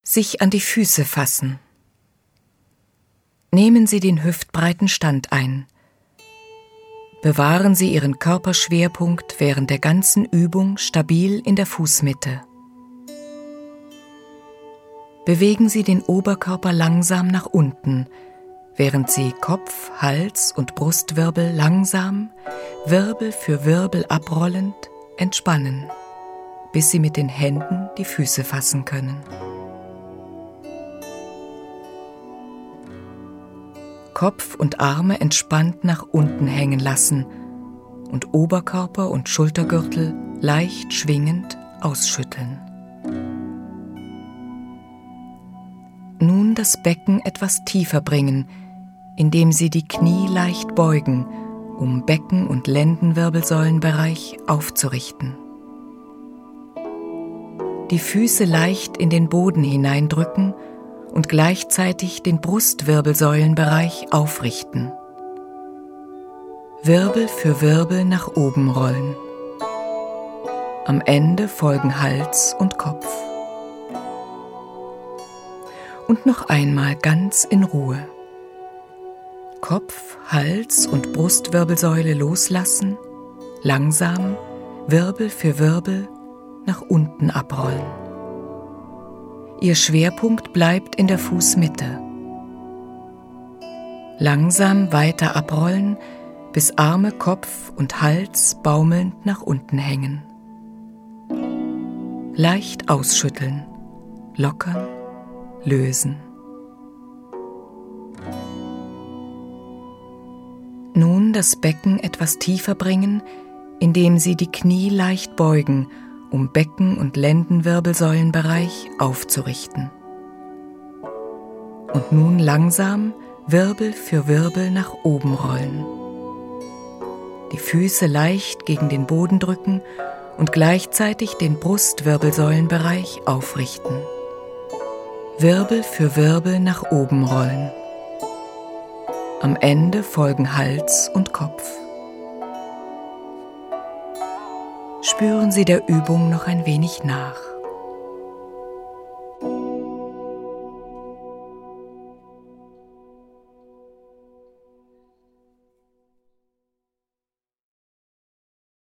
Sich an die Füße fassen. Nehmen Sie den hüftbreiten Stand ein. Bewahren Sie Ihren Körperschwerpunkt während der ganzen Übung stabil in der Fußmitte. Bewegen Sie den Oberkörper langsam nach unten, während Sie Kopf, Hals und Brustwirbel langsam, Wirbel für Wirbel abrollend, entspannen, bis Sie mit den Händen die Füße fassen können. Kopf und Arme entspannt nach unten hängen lassen und Oberkörper und Schultergürtel leicht schwingend ausschütteln. Nun das Becken etwas tiefer bringen, indem Sie die Knie leicht beugen, um Becken- und Lendenwirbelsäulenbereich aufzurichten. Die Füße leicht in den Boden hineindrücken und gleichzeitig den Brustwirbelsäulenbereich aufrichten. Wirbel für Wirbel nach oben rollen. Am Ende folgen Hals und Kopf. Und noch einmal ganz in Ruhe. Kopf, Hals und Brustwirbelsäule loslassen, langsam, Wirbel für Wirbel nach unten abrollen. Ihr Schwerpunkt bleibt in der Fußmitte. Langsam weiter abrollen, bis Arme, Kopf und Hals baumelnd nach unten hängen. Leicht ausschütteln, lockern, lösen. Nun das Becken etwas tiefer bringen, indem Sie die Knie leicht beugen, um Becken- und Lendenwirbelsäulenbereich aufzurichten. Und nun langsam Wirbel für Wirbel nach oben rollen. Die Füße leicht gegen den Boden drücken und gleichzeitig den Brustwirbelsäulenbereich aufrichten. Wirbel für Wirbel nach oben rollen. Am Ende folgen Hals und Kopf. Spüren Sie der Übung noch ein wenig nach.